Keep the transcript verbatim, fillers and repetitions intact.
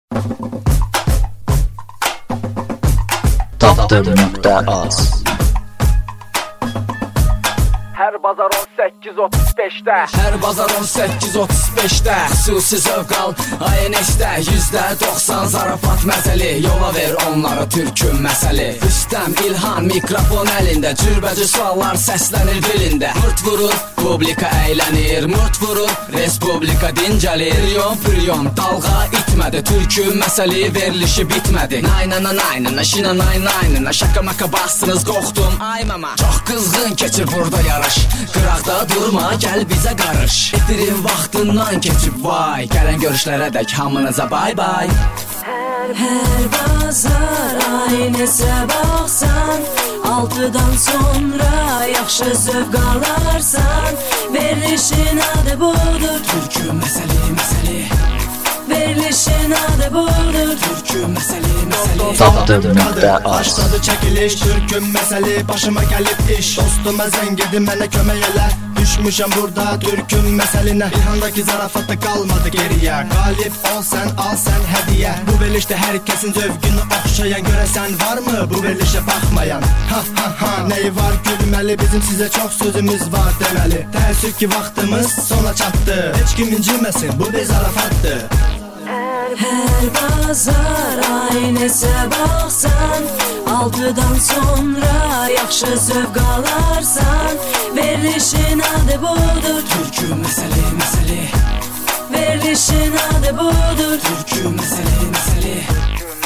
Tapdım.az Hər bazar on səkkiz otuz beşdə Hər bazar on səkkiz otuz beşdə Xüsusi zövq al ayın eşdə Yüzdə doxsan zarafat məzəli Yola ver onlara türkün məsəli Rüstəm, İlhan, mikrofon əlində Cürbəcür suallar səslənir dilində Mırt vurur, publika əylənir Mırt vurur, respublika dincəlir Yon püryon, dalğa itmədi Türkün məsəli verilişi bitmədi Naynana naynana, şina nay naynana Şaka maka bastınız, qorxdum ay mama Çox qızğın keçir burada yarış Qıraqda durma, gəl bizə qarış Etirin vaxtından keçib vay Gələn görüşlərə dək hamınıza bay bay Hər, hər bazar ay nesə baxsan Altıdan sonra yaxşı zövq alarsan Verilişin adı budur Türkün məsəli, məsəli Verilişin adı budur Türkün məsəli, məsəli Tapdım.az Başladı çəkiliş, türkün məsəli Başıma gəlib iş, dostuma zəng edin Mənə kömək elə, düşmüşəm burada Türkün məsəlinə, İlhandakı zarafatda qalmadı geriyə Qalib ol sən, al sən hədiyə Bu verilişdə hər kəsin zövqünü oxşayan Görəsən varmı bu verilişə baxmayan Ha ha ha, nəyi var gülməli Bizim sizə çox sözümüz var deməli Təəssüf ki vaxtımız sona çatdı Heç kim inciməsin, bu bir zarafatdır Hər bazar ay nesə baxsan Altıdan sonra yaxşı zövq alarsan Verilişin adı budur Türkün məsəli, məsəli Verilişin adı budur Türkün məsəli, məsəli